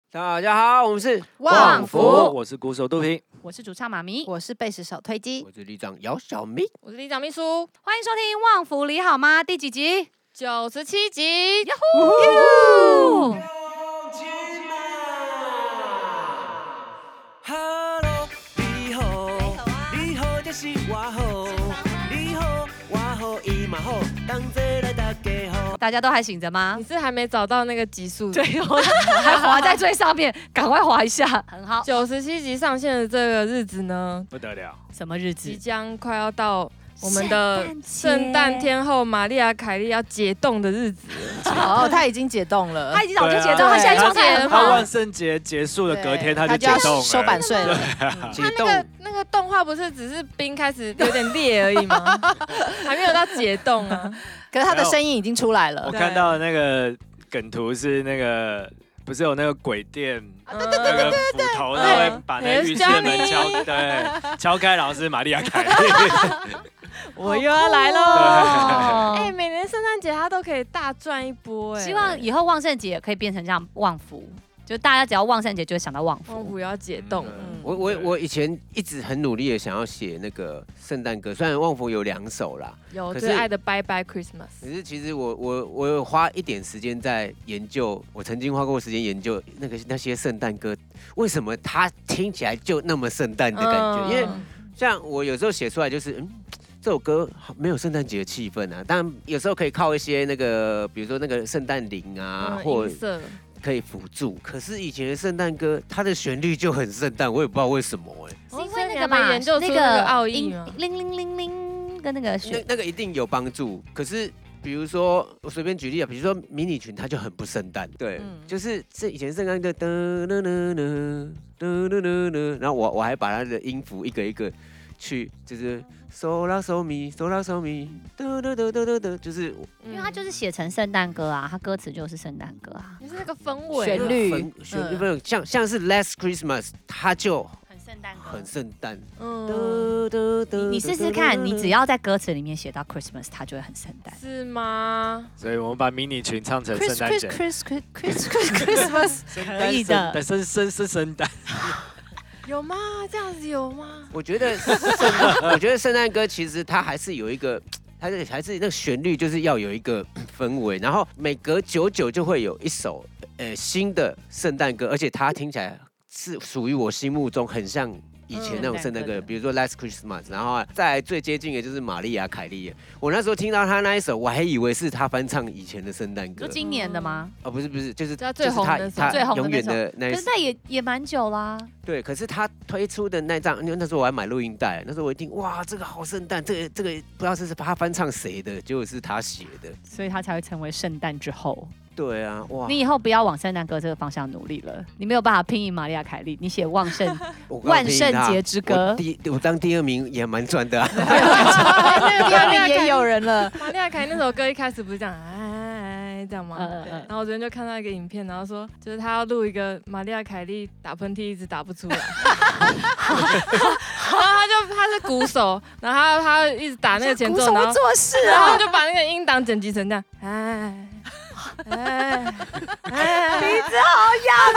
大家好，我们是旺福我是鼓手杜平， 我是主唱妈咪， 我是贝斯手推机， 我是里长姚小明， 我是里长秘书。 欢迎收听《旺福你好吗》第几集 97集， 呀呼！ Hello， 你好，你好就是我好，你好我好伊嘛好，同齐来大家好。 大家都还醒着吗你？是还没找到那个集数？ 对，我还滑在最上面，赶快滑一下。很好。 97集上线的这个日子呢， 不得了， 什么日即子？ 将快要到我们的圣诞天后玛丽亚凯莉要解冻的日子了。 哦，他已经解冻了， 他已经早就解冻， 对啊他现在状态很好他万。圣节结束的隔天他就就要解冻了， 收版税了。 解冻那个动画不是只是冰开始有点裂而已吗？还没有到解冻啊。 可是他的声音已经出来了我。看到的那个梗图是那个，不是有那个鬼店那个斧头，他会把那个浴室的门敲开，然后是玛丽亚凯莉。 我又要来喽！ 哦哎，每年圣诞节他都可以大赚一波哎。 希望以后万圣节也可以变成这样旺福，就大家只要万圣节就会想到旺福。 旺福要解冻了。 我以前一直很努力的想要写那个圣诞歌，虽然旺福有2首啦，可是有最爱的 Bye Bye Christmas。 可是其实我有花一点时间在研究，我曾经花过时间研究那些圣诞歌，为什么它听起来就那么圣诞的感觉？因为像我有时候写出来就是这首歌没有圣诞节的气氛啊，当然有时候可以靠一些那个，比如说那个圣诞铃啊，或音色可以辅助。可是以前的圣诞歌，它的旋律就很圣诞，我也不知道为什么是因为那所以你还没个嘛， 研究出那个奥义吗？ 铃铃铃铃跟那个那个一定有帮助。可是比如说我随便举例啊，比如说迷你裙，它就很不圣诞。对，就是以前圣诞歌噔噔噔噔噔噔噔噔，然后我还把它的音符一个一个去就是。嗦啦嗦咪，嗦啦嗦咪，嘟嘟嘟嘟嘟嘟，就是因为它就是写成圣诞歌啊，它歌词就是圣诞歌啊， 就是那个氛围、 旋律旋律没有像是 Last Christmas， 它就很圣诞歌， 很圣诞。 你试试看，你只要在歌词里面写到 Christmas， 它就会很圣诞。 是吗？ 所以我们把迷你裙唱成圣诞节， Christmas 可以的但圣诞。 有吗？这样子有吗？ 我觉得圣诞歌其实它还是有一个，它还是那个旋律就是要有一个氛围，然后每隔久就会有一首新的圣诞歌，而且它听起来是属于我心目中很像以前那种圣诞歌，比如说 Last Christmas， 然后再来最接近的就是玛丽亚凯莉。我那时候听到他那一首，我还以为是他翻唱以前的圣诞歌就。今年的吗？ 哦，不是，就是他最红的他最红的永远的那一首。 可是那也蛮久啦。 对，可是他推出的那张，因为那时候我还买录音带，那时候我一听，哇，这个好圣诞，这个不知道是他翻唱谁的，结果是他写的。 所以它才会成为圣诞之后。 对啊，哇！ 你以后不要往圣诞歌这个方向努力了，你没有办法拼赢玛丽亚凯莉，你写万圣节之歌， 我当第2名也蛮赚的啊。 第二名也有人了。 玛丽亚凯莉那首歌一开始不是这样哎这样吗？然后我昨天就看到一个影片，然后说就是他要录一个玛丽亚凯莉打喷嚏一直打不出来，然后他是鼓手，然后他一直打那个前奏，然后做事然后就把那个音档剪辑成这样，鼻子好痒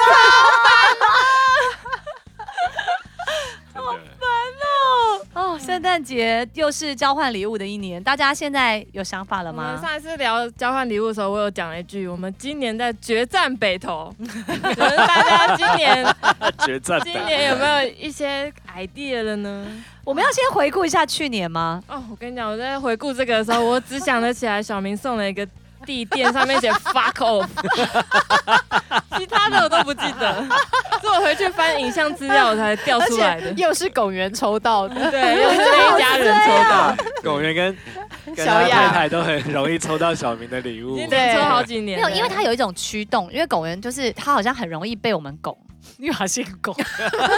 哦，圣诞节又是交换礼物的一年，大家现在有想法了我们吗？ 上一次聊交换礼物的时候，我有讲了一句，我们今年在决战北投，就是大家今年有没有一些 idea 了呢？ 我们要先回顾一下去年吗？ 哦，我跟你讲，我在回顾这个的时候，我只想得起来小明送了一个地垫，上面写 fuck off， 其他的我都不记得，是我回去翻影像资料我才调出来的。 又是龚元抽到的， 对，又是那一家人抽到， 狗园跟小雅他太太都很容易抽到小明的礼物已经。连抽好几年了。 没有，因为他有一种驱动，因为狗人就是他好像很容易被我们拱， 你好姓狗。 就是不知道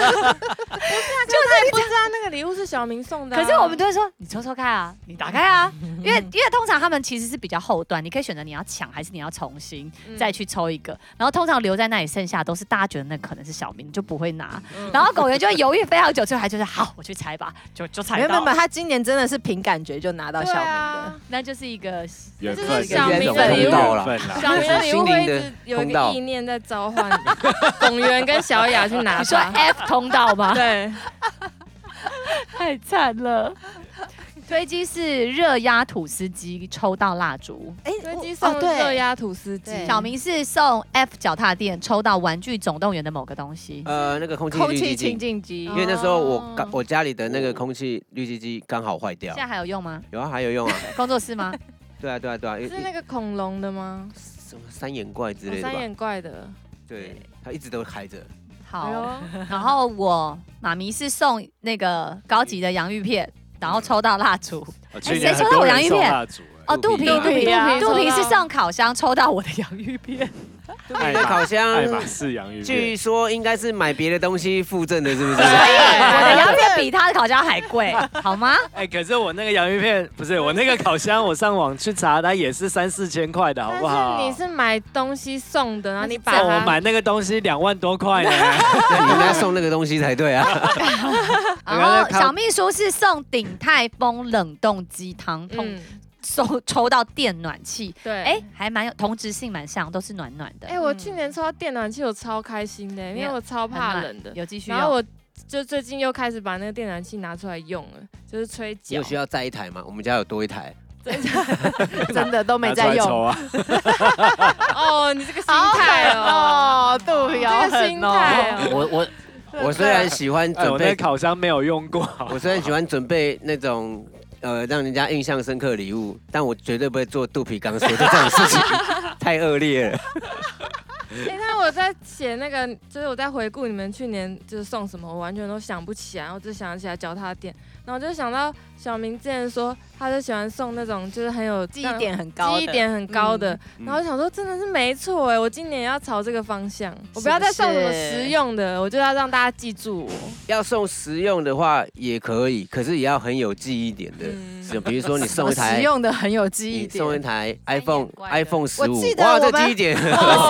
那个礼物是小明送的、 可是我们都会说，你抽抽看啊，你打开啊，因为通常他们其实是比较后段，你可以选择你要抢还是你要重新再去抽一个，然后通常留在那里剩下都是大家觉得那可能是小明，你就不会拿，然后狗员就会犹豫非常久，最后还就是好，我去猜吧，就猜到。 没有，他今年真的是凭感觉就拿到小明的， 那就是一个缘分， 就是小明的礼物了。 小明的礼物会一直有一个意念在召唤龚元跟小雅去拿。 你说 F 通道吗？ 对， 太惨了。推机是热压吐司机，抽到蜡烛。 推机送热压吐司机。 小明是送 F 脚踏垫，抽到玩具总动员的某个东西。 那个空气清净机，因为那时候我家里的那个空气滤净机刚好坏掉。 现在还有用吗？ 有啊，还有用啊。 工作室吗？ 对啊。 是那个恐龙的吗？ 什么三眼怪之类的吧。 三眼怪的。 对，它一直都开着。 好，然后我妈咪是送那个高级的洋芋片，然后抽到蜡烛。谁抽到我洋芋片？哦，肚皮是送烤箱，抽到我的洋芋片。 肚皮的烤箱， 爱马仕洋芋片， 据说应该是买别的东西附赠的，是不是？ 我的洋芋片比他的烤箱还贵，好吗？ 可是我那个洋芋片不是我那个烤箱，我上网去查，它也是3、4千块的，好不好？ 你是买东西送的，然后你把我买那个东西2万多块呢， 那你应该送那个东西才对啊。 然后小秘书是送鼎泰丰冷冻鸡汤，抽到电暖器， 对， 还蛮有同质性，蛮像，都是暖暖的。 我去年抽到电暖器，我超开心的，因为我超怕冷的， 有继续用。 然后我就最近又开始把那个电暖器拿出来用了，就是吹脚。 你有需要再一台吗？我们家有多一台。 真的都没在用啊。 哦，你这个心态哦， 肚皮好狠哦。我虽然喜欢准备烤箱没有用过， 我虽然喜欢准备那种。让人家印象深刻的礼物，但我绝对不会做肚皮刚说的这种事情，太恶劣了。 那我在写那个，就是我在回顾你们去年就是送什么，我完全都想不起来，我只想起来脚踏垫，然后我就想到小明之前说，他就喜欢送那种就是很有记忆点很高的， 然后我想说真的是没错我今年要朝这个方向，我不要再送什么实用的，我就要让大家记住我。 要送实用的话也可以，可是也要很有记忆点的。比如说你送一台实用的很有记忆点， 送一台 iPhone 15， 我记得哇， 这记忆点。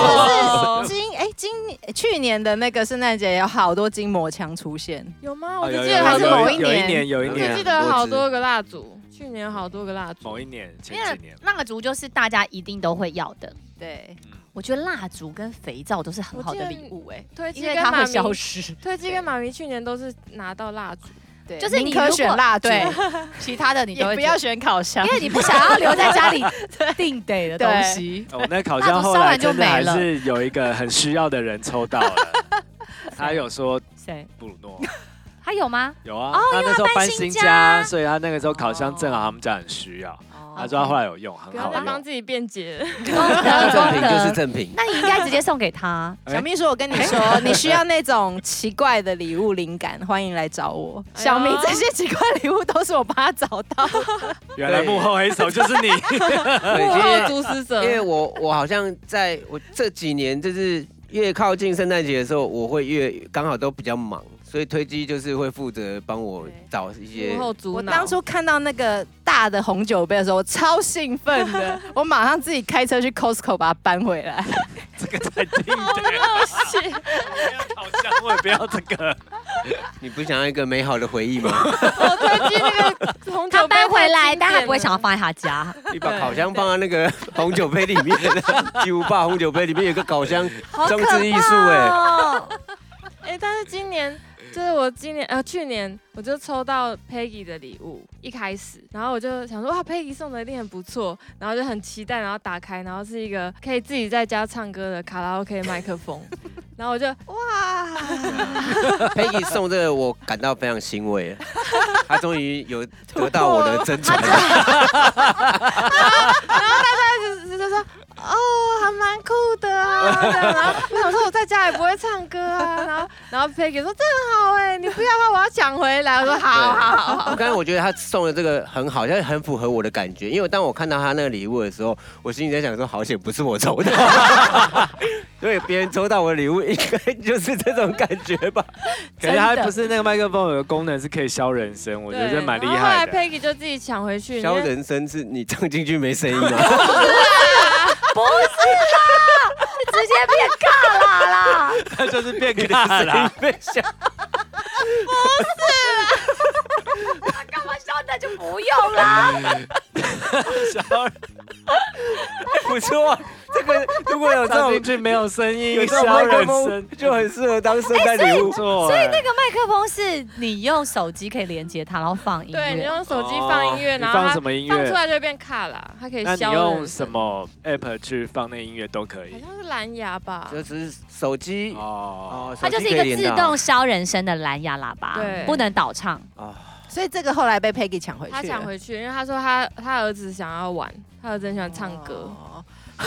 去年的那个圣诞节有好多筋膜枪出现， 有吗？我就记得还是某一年， 我就记得好多个蜡烛，去年好多个蜡烛。 某一年，前几年， 蜡烛就是大家一定都会要的。 对， 我觉得蜡烛跟肥皂都是很好的礼物因为它会消失。 推机跟妈咪去年都是拿到蜡烛。 对， 就是你可选蜡烛， 其他的你都不要选烤箱， 因为你不想要留在家里定得的东西。 我那烤箱后来真的还是有一个很需要的人抽到了，他有说谁？ 布鲁诺。 他有吗？ 有啊，他那时候搬新家，所以他那个时候烤箱正好他们家很需要。他说他后来有用，很好用。 不要帮自己辩解， 正品就是正品。 那你应该直接送给他。 小秘书，我跟你说，你需要那种奇怪的礼物灵感，欢迎来找我。小明这些奇怪礼物都是我帮他找到。 原来幕后黑手就是你， 幕后主使者。 因为我好像在我这几年就是越靠近圣诞节的时候，我会越刚好都比较忙。所以推机就是会负责帮我找一些。 我当初看到那个大的红酒杯的时候，我超兴奋的，我马上自己开车去 Costco 把它搬回来。 这个太定的，好像我也不要这个。 你不想要一个美好的回忆吗？ 我推机那个红酒杯他搬回来，但他不会想要放在他家。 你把烤箱放在那个红酒杯里面，巨无霸红酒杯里面有个烤箱，装置艺术但是今年。就是我去年我就抽到 Peggy 的礼物，一开始，然后我就想说哇 ，Peggy 送的一定很不错，然后就很期待，然后打开，然后是一个可以自己在家唱歌的卡拉 OK 麦克风，然后我就哇 ，Peggy 送这个我感到非常欣慰，他终于有得到我的真传。 然后大家就说还蛮酷的啊。然后我想说我在家也不会唱歌啊，然后 Peggy 说这很好哎，你不要的话我要抢回来。我说好。 刚才我觉得他送的这个很好，但是很符合我的感觉，因为当我看到他那个礼物的时候，我心里在想说，好险不是我抽的，所以别人抽到我的礼物应该就是这种感觉吧。 可是它不是那个麦克风有个功能是可以消人声，我觉得这蛮厉害的。 后来 Peggy 就自己抢回去。 消人声是你唱进去没声音吗？ 不是啦，直接变尬啦啦， 它就是变尬啦。 被消。 干嘛消那就不用啦。 消人不错，这个如果有这种唱进去没有声音， 有这种消麦克风人声， 就很适合当圣诞礼物。 所所以那个麦克风是你用手机可以连接它，然后放音乐。 对，你用手机放音乐， 哦然后它你放什么音乐放出来就会变卡啦，它可以那你消人。 用什么 app 去放那音乐都可好以。 像是蓝牙吧？ 就是手机哦， 它就是一个自动消人声的蓝牙喇叭， 对不能倒唱。 所以这个后来被 Peggy 抢回去了。 他抢回去，因为他说他儿子想要玩，他儿子很喜欢唱歌。 哦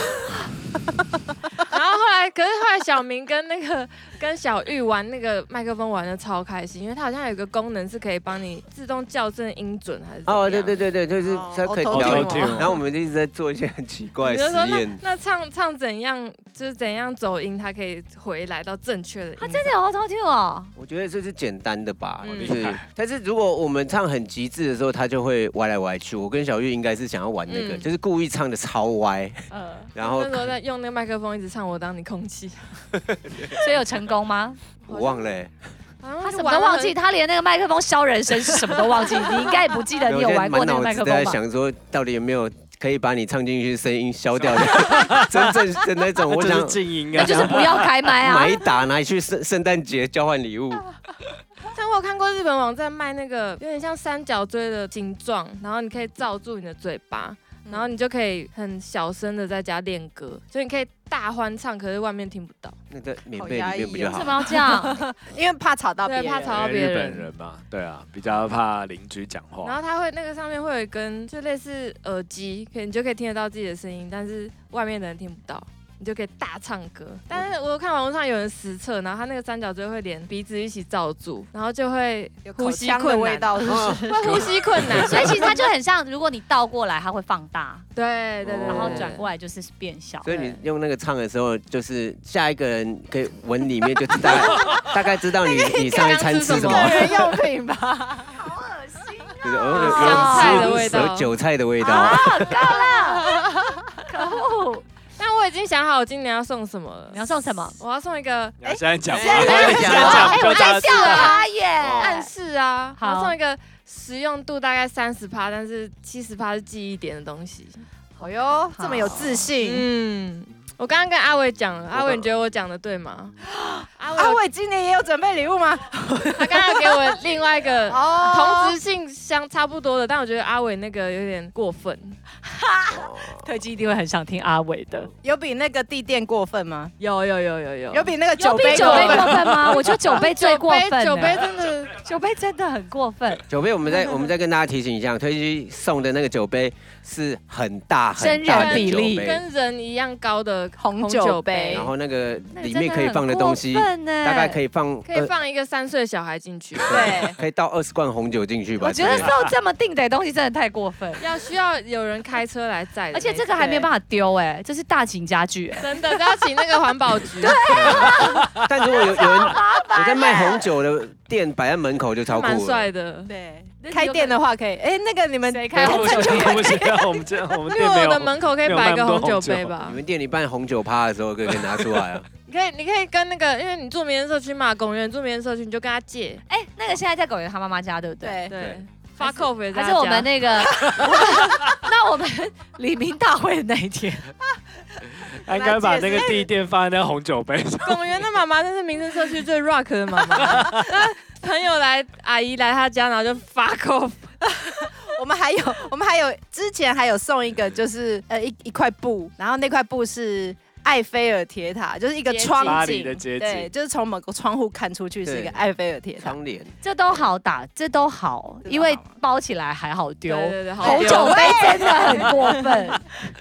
然后可是后来小明跟小玉玩那个麦克风玩的超开心，因为它好像有一个功能是可以帮你自动校正音准还是怎么样。 对，就是它可以调哦音。然后我们就一直在做一些很奇怪的你就说实验。 那唱怎样，就是怎样走音，它可以回来到正确的音。 它真的有 Auto Tune 哦。 我觉得这是简单的吧， 嗯就是，但是如果我们唱很极致的时候，它就会歪来歪去。我跟小玉应该是想要玩那个，就是故意唱的超歪，然后那时候在用那个麦克风一直唱《我当你空气》， 所以有成功吗？ 我忘了欸。 他什么都忘记，他连那个麦克风消人声是什么都忘记。你应该也不记得你有玩过那个麦克我在风吧？ 想说，到底有没有可以把你唱进去声音消掉的真正的那种？我想静音啊， 那就是不要开麦啊！ 买一打拿去圣诞节交换礼物。 像我有看过日本网站卖那个有点像三角锥的形状，然后你可以罩住你的嘴巴，然后你就可以很小声的在家练歌，所以你可以大欢唱，可是外面听不到。 那在棉被里面比较好为什。么要这样？ 因为怕吵到别人， 对怕吵到别人日本人嘛，对啊，比较怕邻居讲然话。 后它会那个上面会有一根就类似耳机，你就可以听得到自己的声音，但是外面的人听不到。你就可以大唱歌，但是我看网络上有人实测，然后他那个三角锥会连鼻子一起罩住，然后就会呼吸困难， 味道是不是？ 会呼吸困难， 所以其实它就很像，如果你倒过来，它会放大， 对， 然后转过来就是变小。 所以你用那个唱的时候，就是下一个人可以闻里面，就大概知道你上一餐吃什么。 个人用品吧。 好恶心就是香菜的味道有韭菜的味道。 啊！够了，可恶！ 但我已经想好我今年要送什么了。 你要送什么？ 我要送一个你要现在讲吗？ 现在讲哎，我在就笑他耶！ 暗示啊，我好要送一个实用度大概30%，但是70%是记忆点的东西。 哦哟，这么有自信。 嗯，我刚刚跟阿伟讲了，阿伟你觉得我讲的对吗？ 阿伟今年也有准备礼物吗？ 他刚刚给我另外一个哦同质性差不多的，但我觉得阿伟那个有点过分。 特基一定会很想听阿伟的。 有比那个地垫过分吗？ 有， 有比那个有酒杯比酒杯过分？ 过分吗？我觉得酒杯最过分。 酒杯真的酒杯真的很过分， 酒杯，我们再跟大家提醒一下，推机送的那个酒杯是很大真人很大的比例酒杯， 跟人一样高的红酒杯然后那个那里面可以放的东西，大概可以放可以放一个3岁小孩进去。 对， 可以倒20罐红酒进去吧。 我觉得之类的送这么定的东西真的太过分， 需要有人开车来载的那种， 而且这个还没办法丢哎，这是大型家具哎。 真的都要请那个环保局。 但如果有人有在卖红酒的店摆在门口，就超酷蛮了。 帅的。 对，开店的话可以。哎，那个你们谁开红酒不店？ 不行，我们因店没有为我的门口可以摆一个红酒杯吧你？们店里办红酒趴的时候，可以拿出来啊。 你可以跟那个，因为你住民生社区嘛，公园住民生社区，你就跟他借。 哎，那个现在在狗园他妈妈家对不对？ 对， 对，发扣费还是我们那个？那我们李明大会的那一天， 应该把那个地垫放在那红酒杯上。 公园的妈妈真是民生社区最 rock 的妈妈。那朋友来，阿姨来他家，然后就发扣。 我们还有之前还有送一个，就是一块布，然后那块布是埃菲尔铁塔，就是一个窗巴黎景的街景对，就是从某个窗户看出去是一个对埃菲尔铁塔。 窗帘， 这都好打，这都好，因为包起来还好丢。 对，好红丢酒杯真的很过分。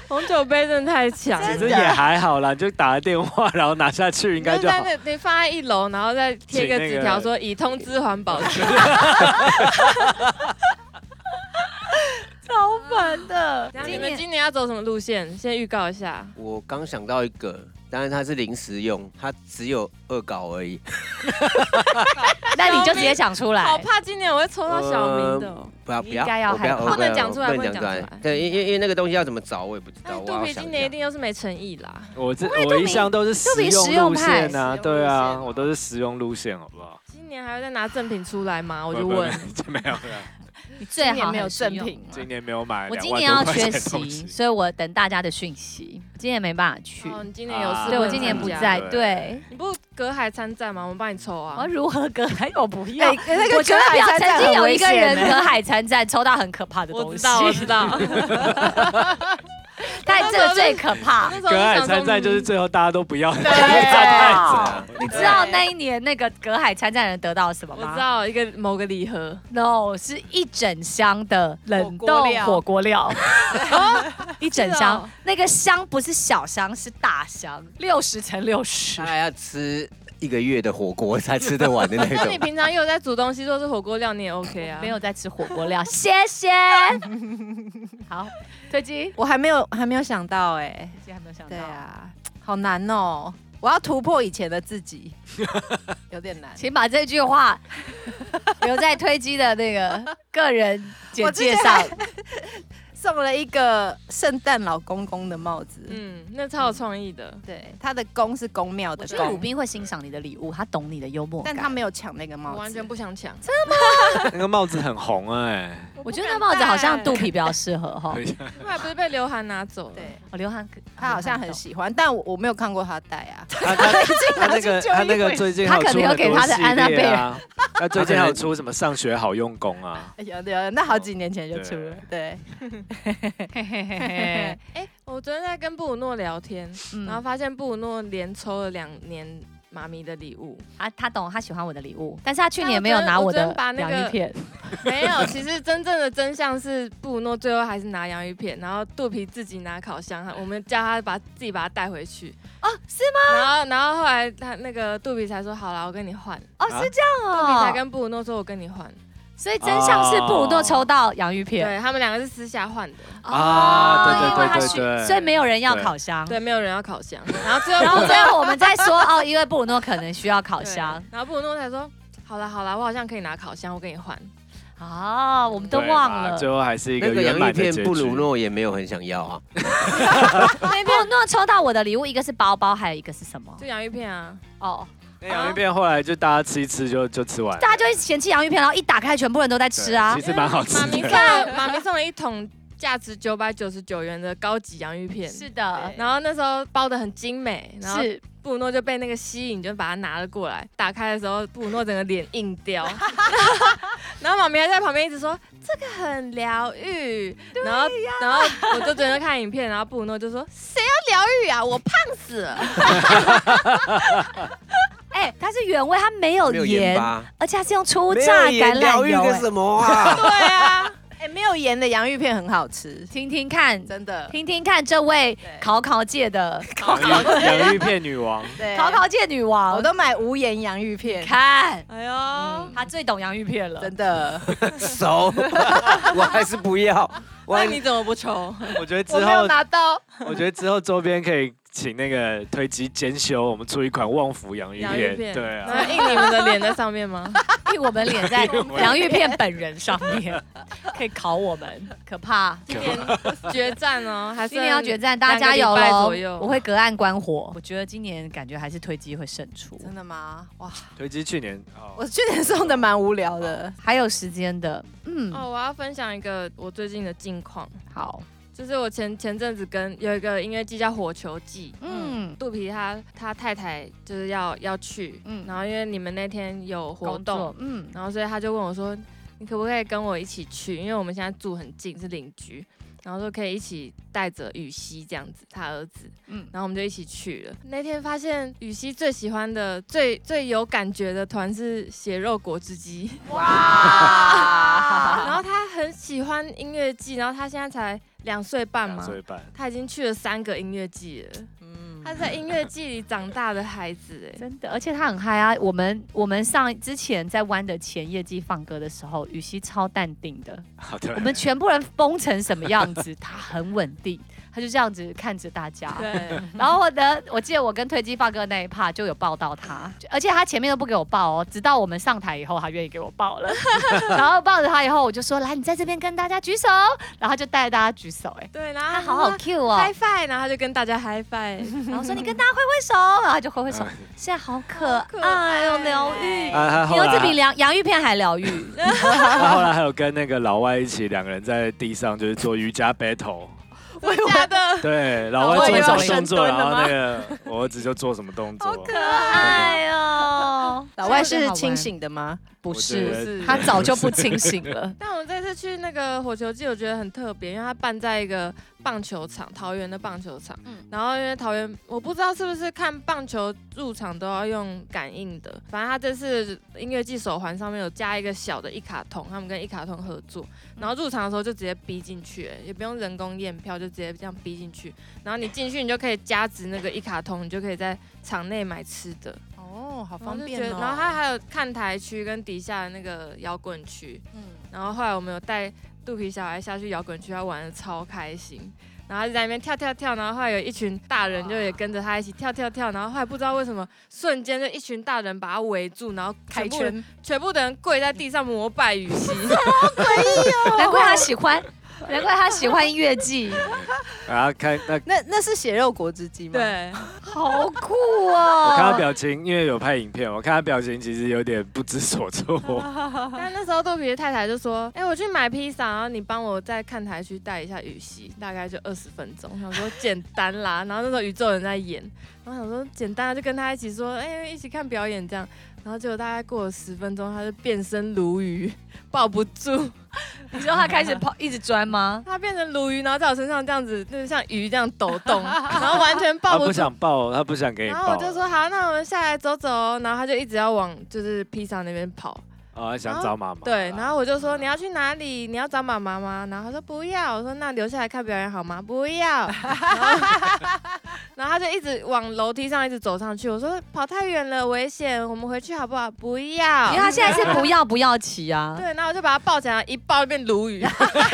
红酒杯真的太强了。 其实也还好啦，就打个电话，然后拿下去应该就好。 你放在1楼，然后再贴一个纸条说已通知环保局。 超烦的。 你们今年要走什么路线？先预告一下。 我刚想到一个，当然它是临时用，它只有恶搞而已。 那你就直接讲出来。 好怕今年我会抽到小明的哦。 不要， 应该要害怕不能讲出来， 不能讲出来。对，因为那个东西要怎么找我也不知道。 肚皮今年一定又是没诚意啦。 我一向都是实用路线啊，对啊，我都是实用路线，好不好？ 今年还要再拿赠品出来吗？我就问。 没有了。 你最好没有赠品， 今年没有买。 我今年要缺席，所以我等大家的讯息。今年没办法去。 哦，你今年有事？ 对，我今年不在。对， 你不隔海参战吗？我们帮你抽啊。 我如何隔海？我不要。 我觉得不要。曾经有一个人隔海参战，抽到很可怕的东西。 我知道。 但这个最可怕。 隔海参战就是最后大家都不要。 你知道那一年那个隔海参战人得到什么吗？ 我知道某个礼盒 ，no， 是一整箱的冷冻火锅料，一整箱，那个箱不是小箱，是大箱，60乘60， 他还要吃1个月的火锅才吃得完的那种。 那你平常又有在煮东西，做是火锅料，你也 OK 啊？ 没有在吃火锅料，谢谢。好，推机， 我还没有想到哎， 还没有想到， 对啊，好难哦。我要突破以前的自己，有点难。 请把这句话留在推机的那个个人简介上。 送了一个圣诞老公公的帽子， 那超有创意的。 对，他的公是公庙的公。 鲁宾会欣赏你的礼物，他懂你的幽默感， 但他没有抢那个帽子， 我完全不想抢。 真的吗？那个帽子很红哎， 我觉得那帽子好像肚皮比较适合哈。 后来不是被刘涵拿走了？ 对， 刘涵他好像很喜欢，但我没有看过他戴啊。 他那个最近他可能有给他的安娜贝尔， 他最近还有出什么上学好用功啊？ 有，那好几年前就出了，对。 我昨天在跟布鲁诺聊天，然后发现布鲁诺连抽了2年妈咪的礼物啊，他懂，他喜欢我的礼物，但是他去年没有拿我的洋芋片。 没有，其实真正的真相是布鲁诺最后还是拿洋芋片，然后肚皮自己拿烤箱，我们叫他自己把它带回去。 哦，是吗？ 然后后来他那个肚皮才说好了，我跟你换。 哦，是这样哦。 肚皮才跟布鲁诺说我跟你换。 所以真相是布鲁诺抽到洋芋片， 对他们2个是私下换的啊，对， 所以没有人要烤箱， 对，没有人要烤箱，然后最后我们再说哦，因为布鲁诺可能需要烤箱， 然后布鲁诺才说好了，我好像可以拿烤箱，我跟你换。 哦，我们都忘了， 最后还是一个那个洋芋片，布鲁诺诺也没有很想要啊。 布鲁诺抽到我的礼物，一个是包包，还有一个是什么？ 就洋芋片啊。 哦。 那洋芋片后来就大家吃一吃就吃完了， 大家就会嫌弃洋芋片，然后一打开全部人都在吃啊。 其实蛮好吃的。 妈咪送了1桶价值999元的高级洋芋片， 是的。 然后那时候包得很精美，然后布鲁诺就被那个吸引，就把它拿了过来。打开的时候，布鲁诺整个脸硬掉，然后妈咪还在旁边一直说这个很疗愈。然后我就真的看影片，然后布鲁诺就说谁要疗愈啊，我胖死了。 它是原味，它没有盐，而且它是用初榨橄榄油。 个什么啊？ 对啊， 没有盐的洋芋片很好吃， 听听看， 真的， 听听看这位烤界的洋芋片女王， 烤界女王， 我都买无盐洋芋片。 看， 哎呦， 她最懂洋芋片了， 真的。 熟，我还是不要。 那你怎么不抽？ 我觉得之后没有拿到， 我觉得之后周边可以请那个推机兼修，我们出一款旺福洋芋片，对啊， 印你们的脸在上面吗？ 印我们脸在洋芋片本人上面，可以烤我们，可怕。 今年决战哦， 今年要决战，大家加油喽！我会隔岸观火。我觉得今年感觉还是推机会胜出。 真的吗？哇， 推机去年， 我去年送的蛮无聊的， 还有时间的。 我要分享一个我最近的近况。 好。 就是我前阵子有一个音乐季叫火球季，肚皮他太太就是要去，然后因为你们那天有活动，然后所以他就问我说，你可不可以跟我一起去？因为我们现在住很近，是邻居，然后说可以一起带着羽西这样子，他儿子，然后我们就一起去了。那天发现羽西最喜欢的、最有感觉的团是血肉果汁机，哇！ 然后他很喜欢音乐季，然后他现在才2岁半嘛， 2岁半， 他已经去了3个音乐季了。他在音乐季里长大的孩子， 真的，而且他很嗨啊！我们之前在湾的前夜季放歌的时候，雨熙超淡定的，我们全部人疯成什么样子，他很稳定。他就这样子看着大家， 对。 然后我记得我跟推机放歌那一趴就有抱到他，而且他前面都不给我抱哦，直到我们上台以后，他愿意给我抱了。然后抱着他以后，我就说：“来，你在这边跟大家举手。”然后他就带着大家举手， 对，然后他好 Q 哦 ，high five， 然后他就跟大家 high five， 然后说：“你跟大家挥挥手。”然后他就挥挥手，现在好可爱哦，疗愈。你儿子比洋芋片还疗愈。 他后来还有跟那个老外一起2个人在地上就是做瑜伽 battle。 真的假的？ 对，老外做什么动作，然后那个我儿子就做什么动作， 好可爱哦！ 老外是清醒的吗？ 不是，他早就不清醒了。 但我们这次去那个火球季，我觉得很特别，因为它办在一个棒球场，桃园的棒球场。然后因为桃园，我不知道是不是看棒球入场都要用感应的，反正他这次音乐季手环上面有加一个小的一卡通，他们跟一卡通合作，然后入场的时候就直接逼进去，也不用人工验票，就直接这样逼进去。然后你进去，你就可以加值那个一卡通，你就可以在场内买吃的。 哦，好方便哦。 然后它还有看台区跟底下的那个摇滚区。然后后来我们有带肚皮小孩下去摇滚区，他玩的超开心。然后他就在那边跳跳跳，然后后来有一群大人就也跟着他一起跳跳跳，然后后来不知道为什么瞬间就一群大人把他围住，然后全部的人跪在地上膜拜雨熙， 好诡异哦！难怪他喜欢音乐季。 然后看那是血肉果汁机吗？ 对， 好酷哦！ 我看他表情，因为有拍影片，我看他表情其实有点不知所措。 但那时候肚皮的太太就说：“我去买披萨，然后你帮我在看台区带一下雨熙，大概就20分钟。”想说简单啦，然后那时候宇宙人在演，然后想说简单，就跟他一起说：“一起看表演这样。”然后结果大概过了10分钟，他就变身鲈鱼，抱不住。 你说他开始跑，一直钻吗？ 他变成鲈鱼，然后在我身上这样子，就是像鱼这样抖动，然后完全抱不住。 他不想抱，他不想给你抱。 然后我就说好，那我们下来走走。然后他就一直要往就是披萨那边跑。 哦，他想找妈妈。 对，然后我就说你要去哪里？你要找妈妈吗？然后他说不要。我说那留下来看表演好吗？不要。然后他就一直往楼梯上一直走上去。我说跑太远了，危险，我们回去好不好？不要。 因为他现在是不要骑啊。 对，然后我就把他抱起来，一抱就变鲈鱼。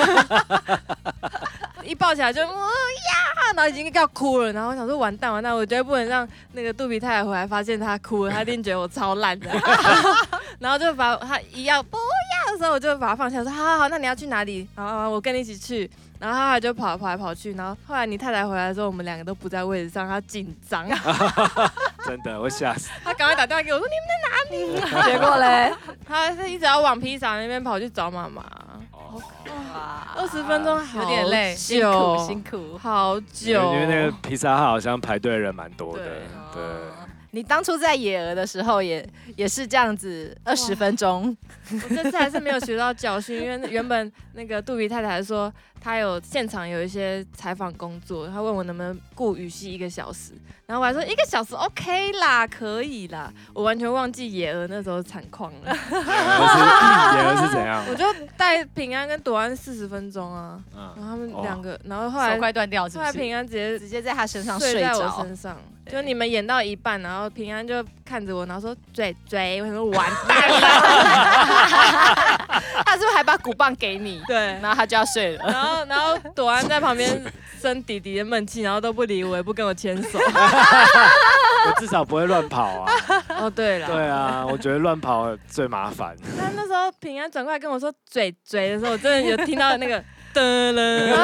一抱起来就呀，然后已经要哭了，然后我想说完蛋，我绝对不能让那个肚皮太太回来发现他哭了，他一定觉得我超烂的。然后就把他一要不要的时候，我就把他放下，我说好，那你要去哪里？好，我跟你一起去。然后他就跑来跑去，然后后来你太太回来的时候，我们2个都不在位置上，他紧张， 真的我吓死。 他赶快打电话给我说你们在哪里？ 结果嘞， 他是一直要往披萨那边跑去找妈妈。20分钟有点累，辛苦， 好久。 因为那个披萨好像排队人蛮多的，对。 你当初在野鹅的时候也是这样子20分钟。 我这次还是没有学到教训，因为原本那个肚皮太太说她有现场有一些采访工作，她问我能不能顾雨熙1个小时，然后我还说1个小时 OK 啦，可以啦。我完全忘记野鹅那时候惨况了。 野鹅是怎样？ 我就带平安跟朵安40分钟啊，然后他们2个，然后后来手快断掉，后来平安直接在他身上睡在我身上。就你们演到一半，然后平安就看着我，然后说嘴，我想说完蛋了。 他是不是还把鼓棒给你？ 对， 然后他就要睡了。 然后朵安在旁边生弟弟的闷气，然后都不理我，也不跟我牵手。 我至少不会乱跑啊。 哦，对了。 对啊，我觉得乱跑最麻烦。 但那时候平安转过来跟我说嘴的时候，我真的有听到那个的了。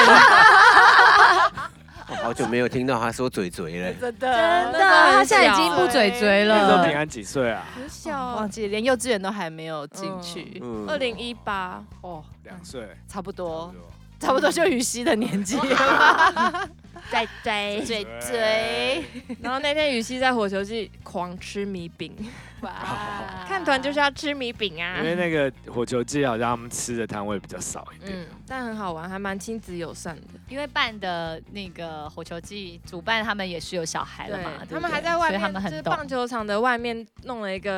我好久没有听到他说嘴了， 真的， 他现在已经不嘴了。 那时候平安几岁啊？ 很小， 忘记连幼稚园都还没有进去。 2018 哦，2岁， 差不多就雨熙的年纪。 嘴，然后那天雨熙在火球季狂吃米饼，看团就是要吃米饼啊。 因为那个火球季好像他们吃的摊位比较少一点， 但很好玩，还蛮亲子友善的。 因为办的那个火球季主办他们也是有小孩了嘛， 他们还在外面，就是棒球场的外面弄了一个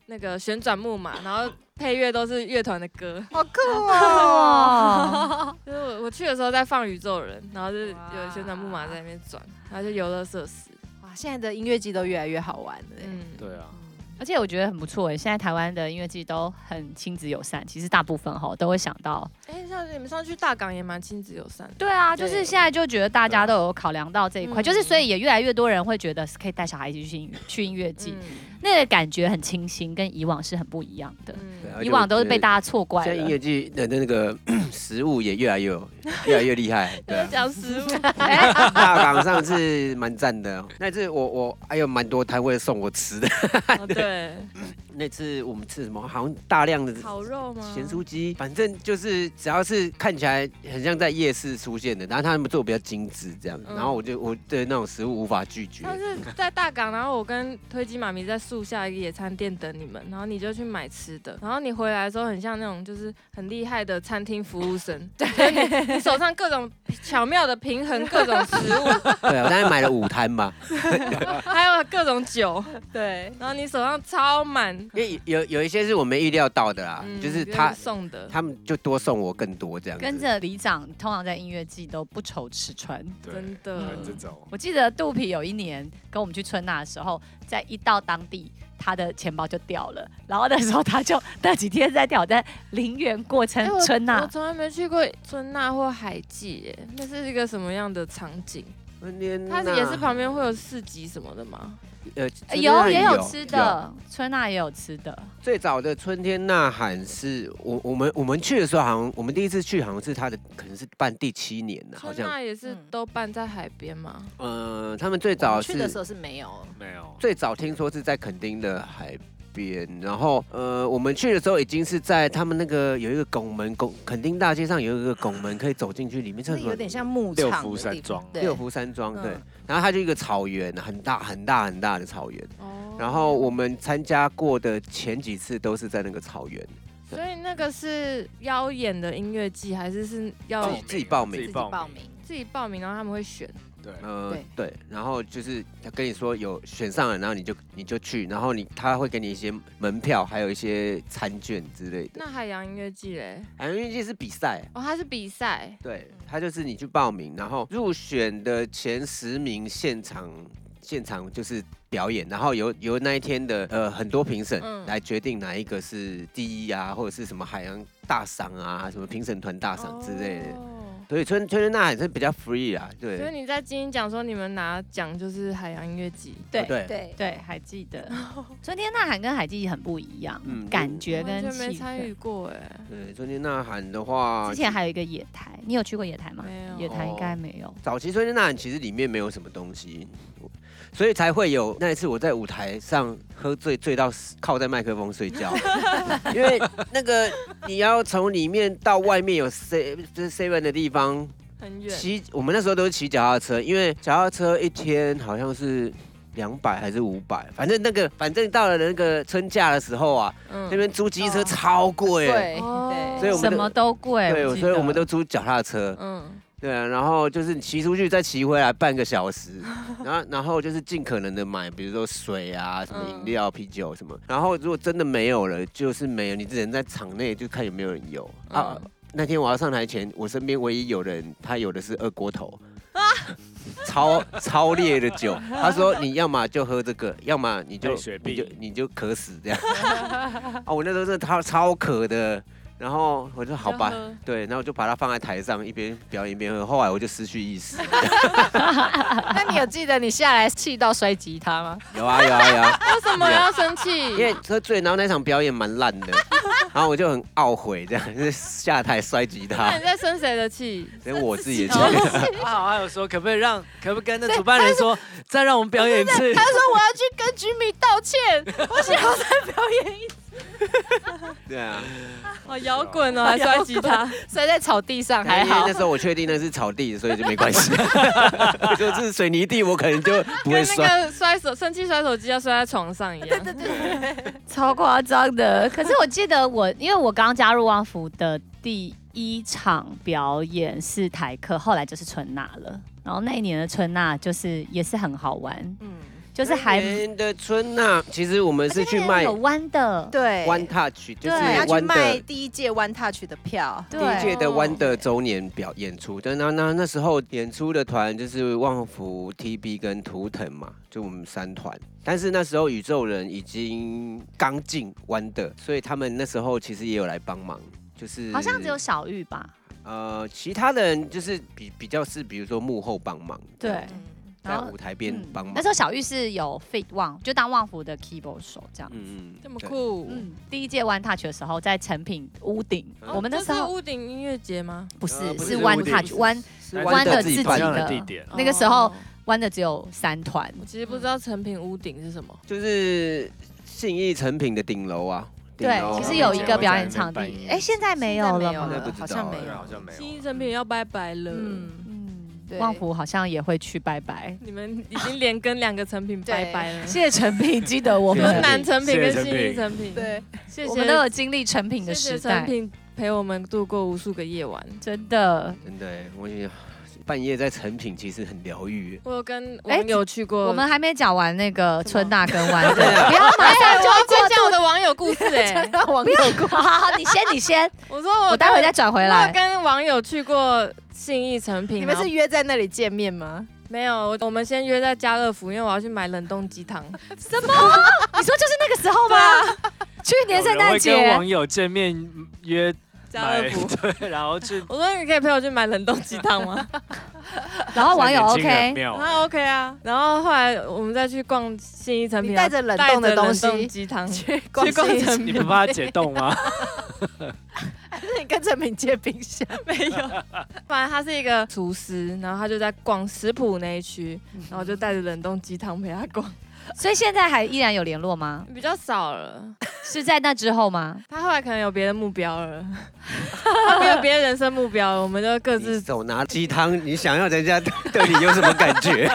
那个旋转木马，然后配乐都是乐团的歌。 好酷哦！ 就是我去的时候在放宇宙人，然后就是有旋转木马在那边转，然后就游乐设施。 哇，现在的音乐季都越来越好玩了。 对啊。 而且我觉得很不错现在台湾的音乐季都很亲子友善，其实大部分都会想到。 像你们上去大港也蛮亲子友善的。 对啊，就是现在就觉得大家都有考量到这一块，就是所以也越来越多人会觉得是可以带小孩一起去音乐季，那个感觉很清新，跟以往是很不一样的。以往都是被大家错怪了。 现在音乐季的那个食物也越来越厉害。对啊， 讲食物， 大港上次蛮赞的，那次我还有蛮多摊位送我吃的。 对， 那次我们吃什么？好像大量的烤肉吗？ 咸酥鸡，反正就是只要是看起来很像在夜市出现的，然后他们做比较精致这样，然后我对那种食物无法拒绝。 但是在大港，然后我跟推机妈咪在树下一个野餐店等你们，然后你就去买吃的，然后你回来的时候很像那种就是很厉害的餐厅服务生，对，你手上各种巧妙的平衡各种食物， 对啊，我当时买了5摊吧， 还有各种酒，对，然后你手上超满， 因为有一些是我没预料到的啦，就是送的， 他们就多送我更多这样子。 跟着里长，通常在音乐季都不愁吃穿， 真的。 我记得肚皮有一年跟我们去春娜的时候，在一到当地，他的钱包就掉了，然后那时候他就那几天在挑战0元过春娜。 我从来没去过春娜或海记，那是一个什么样的场景？它也是旁边会有市集什么的吗？ 也有吃的，春娜也有吃的。 最早的春天呐喊是我们去的时候，好像我们第一次去好像是他的可能是办第7年了，好像。 春娜也是都办在海边吗？ 他们最早去的时候是没有， 最早听说是在垦丁的海边，然后我们去的时候已经是在他们那个有一个拱门，垦丁大街上有一个拱门可以走进去，里面是有点像牧场。 六福山庄， 六福山庄对，然后它就一个草原，很大的草原。然后我们参加过的前几次都是在那个草原。 所以那个是邀演的音乐季，还是要自己报名？ 自己报名，然后他们会选。 对，然后就是他跟你说有选上了，然后你就去，然后他会给你一些门票，还有一些餐券之类的。 那海洋音乐季嘞？ 海洋音乐季是比赛它是比赛。 对，它就是你去报名，然后入选的前10名现场就是表演，然后由那一天的很多评审来决定哪一个是第一啊，或者是什么海洋大赏啊，什么评审团大赏之类的。所以春天呐喊是比较 free 啊，对。 所以你在金鹰奖说你们拿奖就是海洋音乐季， 对，还记得。春天呐喊跟海记很不一样，感觉跟气氛。 没参与过哎。 对，春天呐喊的话， 之前还有一个野台，你有去过野台吗？ 没有， 野台应该没有。 早期春天呐喊其实里面没有什么东西。所以才会有那一次我在舞台上喝醉到靠在麦克风睡觉，因为那个你要从里面到外面有7的地方很远。 我们那时候都是骑脚踏车，因为脚踏车一天好像是200还是500，反正到了那个春假的时候啊，那边租机车超贵， 所以什么都贵， 对，所以我们都租脚踏车，对啊，然后就是你骑出去再骑回来半个小时，然后就是尽可能的买，比如说水啊、什么饮料、啤酒什么。然后如果真的没有了，就是没有，你只能在场内就看有没有人有啊。那天我要上台前，我身边唯一有人，他有的是2锅头，超烈的酒。他说你要么就喝这个，要么你就渴死这样。啊，我那时候真的超渴的。然后我就好吧，对，然后我就把它放在台上，一边表演一边喝。后来我就失去意识。 那你有记得你下来气到摔吉他吗？ 有啊。 为什么要生气？ 因为喝醉，然后那场表演蛮烂的，然后我就很懊悔，这样就是下台摔吉他。 那你在生谁的气？ 生我自己的气。 他好像有说，可不可以跟那主办人说，再让我们表演一次？ 他说我要去跟居民道歉，我想要再表演一次。 对啊， 好摇滚哦，还摔吉他， 摔在草地上还好。 那时候我确定那是草地，所以就没关系。就是水泥地，我可能就不会摔。 跟那个生气摔手机要摔在床上一样。 对， 超夸张的。可是我记得因为我刚加入旺福的第1场表演是台客，后来就是春娜了。然后那一年的春娜也是很好玩。 就是还的春娜，其实我们是去卖有弯的， 对 One Touch， 就是你要去 One 卖的第一届 One Touch 的票。 第一届的 One 的周年演出，那时候演出的团就是旺福、TB 跟图腾嘛，就我们3团。但是那时候宇宙人已经刚进 One 的，所以他们那时候其实也有来帮忙，就是好像只有小玉吧。 其他的人就是比较是比如说幕后帮忙， 对， 在舞台边帮忙。 那时候小玉是有 fit 旺，就当旺福的 keyboard 手这样。 这么酷。 第一届 One Touch 的时候，在成品屋顶，我们那时候屋顶音乐节吗？ 不是，是 One Touch One 的自己的地点。 那个时候 One 的只有3团。 我其实不知道成品屋顶是什么， 就是信义成品的顶楼啊。 对，其实有一个表演场地，现在没有了吗？ 好像没有， 好像没有。 信义成品要拜拜了。 旺福好像也会去拜拜。 你们已经连跟2个成品拜拜了。 谢谢成品，记得我们南成品跟信义成品。 对， 谢谢， 我们都有经历成品的时代。 谢谢成品陪我们度过无数个夜晚， 真的。 真的，我也半夜在成品其实很疗愈。 我有跟网友去过， 我们还没讲完那个春大跟湾的，不要马上就要讲我的网友故事网友故事，好，你先。 我说我待会再转回来。 我跟网友去过信义成品， 你们是约在那里见面吗？ 没有，我们先约在家乐福，因为我要去买冷冻鸡汤。 什么？你说就是那个时候吗？去年圣诞节跟网友见面约。 家乐福对，然后去。 我说你可以陪我去买冷冻鸡汤吗？ 然后网友 OK， 他 OK 啊。然后后来我们再去逛信义成品， 带着冷冻的东西鸡汤去逛成品， 你不怕它解冻吗？ 还是你跟成品借冰箱？ 没有，反正他是一个厨师，然后他就在逛食谱那一区，然后就带着冷冻鸡汤陪他逛。 所以现在还依然有联络吗？ 比较少了， 是在那之后吗？ 他后来可能有别的目标了，他没有别的人生目标了，我们就各自手拿鸡汤，你想要人家对你有什么感觉？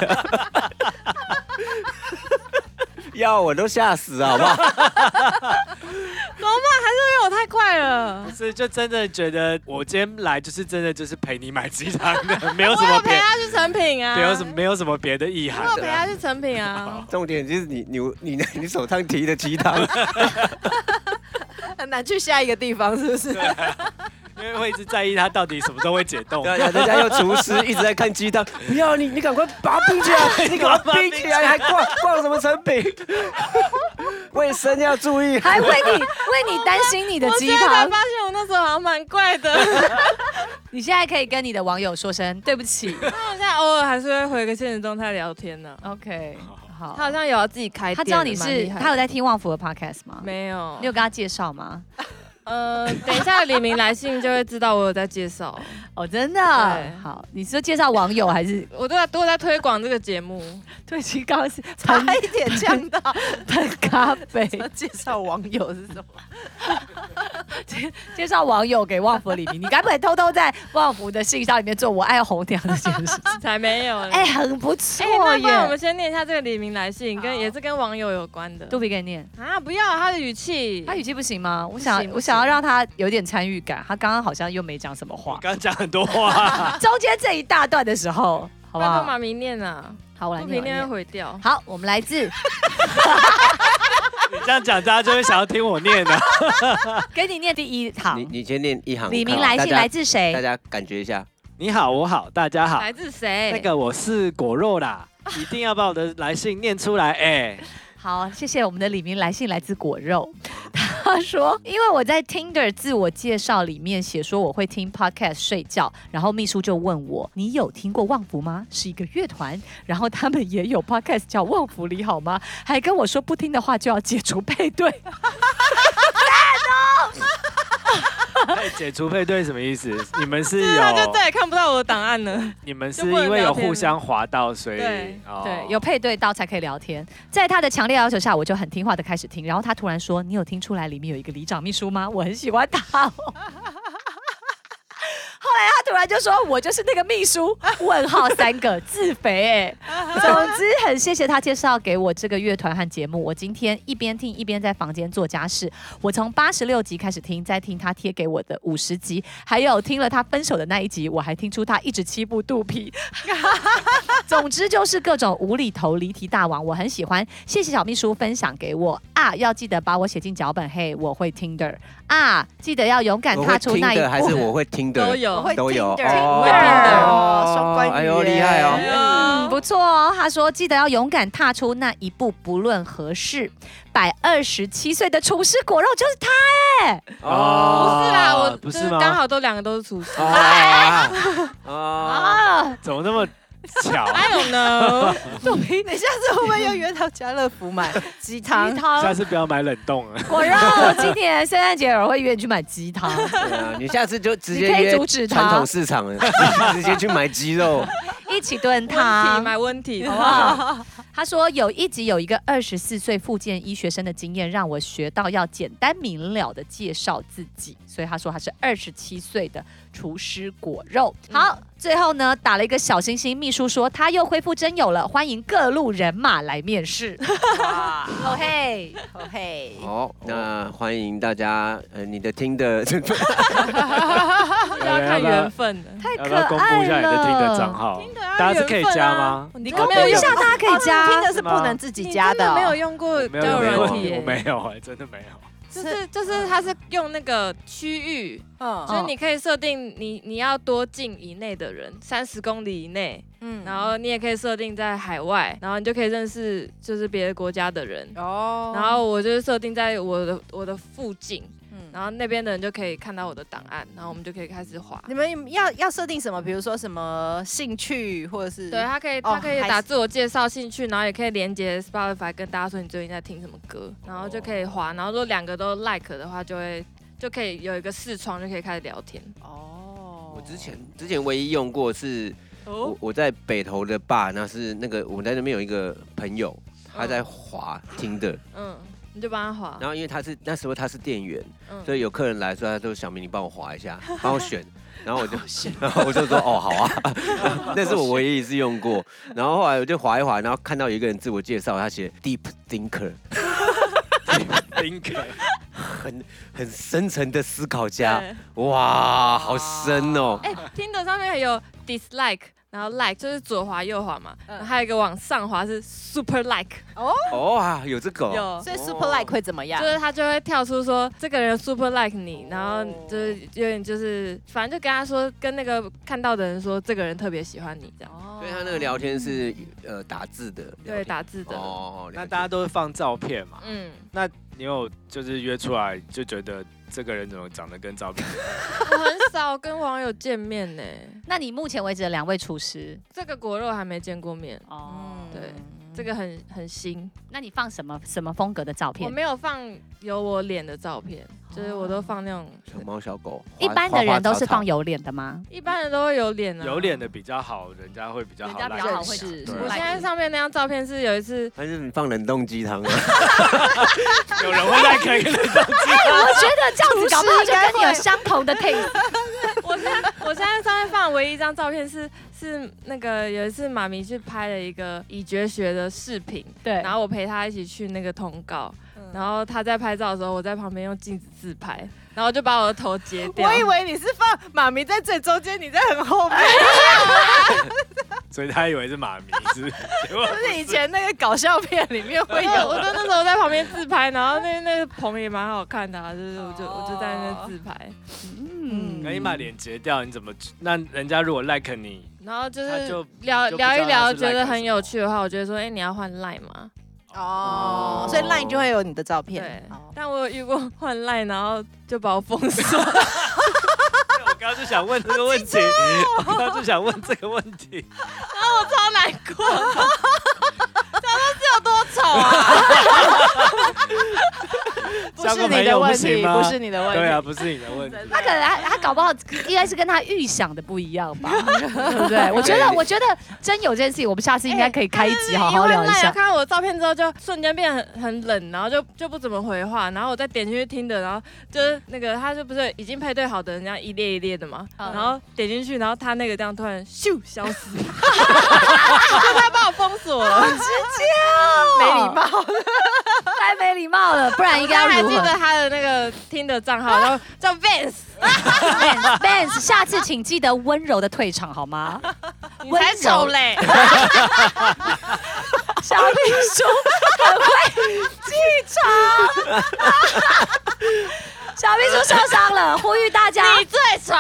要我都吓死，好不好？ 怎么办？还是因为我太快了？ 所以就真的觉得我今天来就是真的就是陪你买鸡汤的，没有什么陪他去成品啊， 没有什么别的意涵。 我陪他去成品啊。 重点就是你手上提的鸡汤， 很难去下一个地方，是不是？ 因为会一直在意它到底什么时候会解冻。 对，人家又厨师一直在看鸡汤，不要你赶快把它冰起来，你赶快冰起来，还逛什么成品？卫生要注意， 还为你担心你的鸡汤。 我现在才发现我那时候好像蛮怪的。 你现在可以跟你的网友说声对不起。 那我现在偶尔还是会回个现实动态聊天呢。 OK， 好。 他好像有要自己开店， 他知道你是他有在听旺福的 podcast 吗？ 没有。 你有跟他介绍吗？ 等一下李明来信就会知道我有在介绍哦，真的。好，你是介绍网友还是？ 我都在推广这个节目。 对，其实刚刚是差一点呛到喷咖啡。 介绍网友是什么？ 介绍网友给旺福李明，你该不会偷偷在旺福的信箱里面做我爱红娘这件事？ 才没有。 很不错耶。那我们先念一下这个李明来信，也是跟网友有关的。 杜比给你念啊，不要他的语气， 他语气不行吗？我想要让他有点参与感，他刚刚好像又没讲什么话。 刚刚讲很多话， 中间这一大段的时候，好不好？ 妈咪念啊， 好，我来念。 明天会毁掉。 好，我们来自。 你这样讲，大家就会想要听我念的。 给你念第一行， 你先念一行。 李明来信来自谁？ 大家感觉一下。 你好，我好，大家好。 来自谁？ 那个我是果肉啦，一定要把我的来信念出来， 好，谢谢我们的李明来信来自果肉。他说，因为我在 Tinder 自我介绍里面写说我会听 podcast 睡觉，然后秘书就问我，你有听过旺福吗？是一个乐团，然后他们也有 podcast 叫旺福里好吗？还跟我说不听的话就要解除配对。 解除配对什么意思？你们是有他就再也看不到我的档案了。 你们是因为有互相滑到，所以对， 有配对到才可以聊天。在他的强烈要求下，我就很听话的开始听。然后他突然说：“你有听出来里面有一个里长秘书吗？我很喜欢他。”后来他突突然就说我就是那个秘书，问号3个自肥总之很谢谢他介绍给我这个乐团和节目，我今天一边听一边在房间做家事。我从86集开始听，再听他贴给我的50集，还有听了他分手的那一集，我还听出他一直欺负肚皮。总之就是各种无厘头离题大王，我很喜欢。谢谢小秘书分享给我啊，要记得把我写进脚本。嘿，我会听的啊，记得要勇敢踏出那一步。 还是我会听的？ 都有， 都有。 我会听的，双关语。 哎呦，厉害哦！ 不错哦。他说记得要勇敢踏出那一步，不论何事。摆27岁的厨师果肉就是他不是啦，我不是吗？ 刚好2个都是厨师。 怎么那么巧 ？I don't know。 你下次会不会又约到家乐福买鸡汤？ 下次不要买冷冻了。 果肉，今年圣诞节我会约你去买鸡汤。 对啊，你下次就直接约传统市场了，直接去买鸡肉， 一起炖汤， 买温体， 好不好？他说有一集有一个24岁复健医学生的经验，让我学到要简单明了的介绍自己，所以他说他是27岁的厨师果肉。好，最后呢打了一个小星星，秘书说他又恢复真友了，欢迎各路人马来面试。哇，哦嘿， 哦嘿， 好，那欢迎大家，你的听的， 要看缘分的， 太可爱了。 要不要公布一下你的听的账号？大家是可以加吗？ 你公布一下，大家可以加。 听的是不能自己加的， 没有用过交友软体， 我没有真的没有。 就是它是用那个区域，所以你可以设定你要多近以内的人，30公里以内，然后你也可以设定在海外，然后你就可以认识就是别的国家的人，然后我就是设定在我的附近。然后那边的人就可以看到我的档案，然后我们就可以开始滑。 你们要设定什么？比如说什么兴趣，或者是对，他可以打自我介绍、兴趣，然后也可以连接 Spotify 跟大家说你最近在听什么歌，然后就可以滑。然后如果2个都 like 的话，就可以有一个视窗，就可以开始聊天。 我之前唯一用过是，我在北投的bar，那是那个我在那边有一个朋友，他在滑听的。 你就帮他滑， 然后因为那时候他是店员，所以有客人来说，他说小明你帮我滑一下，帮我选，然后我就说哦好啊，那是我唯一一次用过。然后后来我就滑一滑，然后看到有一个人自我介绍，他写 Deep Thinker， 很深层的思考家，哇，好深哦。 听的上面有 dislike。然后 like 就是左滑右滑嘛，然后还有一个往上滑是 super like。 有这个有，所以 super like 会怎么样？ 就是他就会跳出说这个人 super like 你，然后就是有点就是反正就跟他说，跟那个看到的人说这个人特别喜欢你这样。 所以他那个聊天是打字的， 对，打字的。 那大家都是放照片嘛？那你有就是约出来就觉得这个人怎么长得跟照片？ 我很少跟网友见面呢。 那你目前为止的2位厨师， 这个果肉还没见过面对，这个很新。 那你放什么风格的照片？ 我没有放有我脸的照片，就是我都放那种小猫小狗。 一般的人都是放有脸的吗？ 一般人都会有脸啊， 有脸的比较好，人家会比较好认识。 我现在上面那张照片是有一次， 还是你放冷冻鸡汤啊？ 有人会来看冷冻鸡汤？ 我觉得这样子搞不好就跟你有相同的 taste。 我现在上面放的唯一一张照片是那个有一次妈咪去拍了一个以绝学的视频， 对， 然后我陪她一起去那个通告，然后她在拍照的时候，我在旁边用镜子自拍，然后就把我的头截掉。 我以为你是放妈咪在最中间，你在很后面， 所以他以为是妈咪，是就是以前那个搞笑片里面会有。 我就那时候在旁边自拍，然后那个棚也蛮好看的，就是我就在那边自拍。 那你把脸截掉，你怎么？那人家如果 like 你， 然后就是聊一聊，觉得很有趣的话，我觉得说，你要换 line 吗？ 所以 line 就会有你的照片。 对，但我有遇过换 line， 然后就把我封锁。 我刚刚就想问这个问题，然后我超难过，这样是有多丑啊！ 不是你的问题，不是你的问题。 对啊，不是你的问题。 他可能他搞不好应该是跟他预想的不一样吧，对不对？我觉得真有这件事情，我们下次应该可以开一集好好聊一下。 看到我的照片之后，就瞬间变得很冷，然后就不怎么回话，然后我再点进去听的，然后就是那个他就不是已经配对好的人，这样一列一列的嘛，然后点进去，然后他那个这样突然咻消失，就他把我封锁了， 直接没礼貌， 太没礼貌了，不然应该要如何？ 还记得他的那个听的账号，然后叫 Vance， 下次请记得温柔的退场好吗？ 你才丑嘞！ 小秘书很会记场，小秘书受伤了，呼吁大家。 你最丑。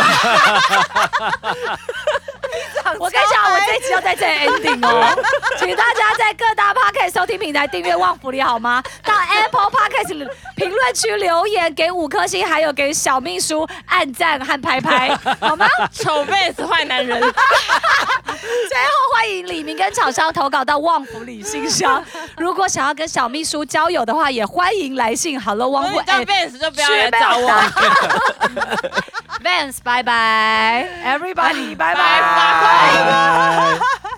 我跟你讲，我这一集要在这里 ending 哦，请大家在各大 Podcast 收听平台订阅旺福利好吗？到 Apple Podcast 评论区留言给5颗星，还有给小秘书按赞和拍拍，好吗？ 丑妹子坏男人。 最后欢迎李明跟厂商投稿到旺福里信箱。如果想要跟小秘书交友的话，也欢迎来信。Hello 旺福， 叫 Vance 就不要来找我。 Vance， 拜拜 ，Everybody，拜拜。 拜拜。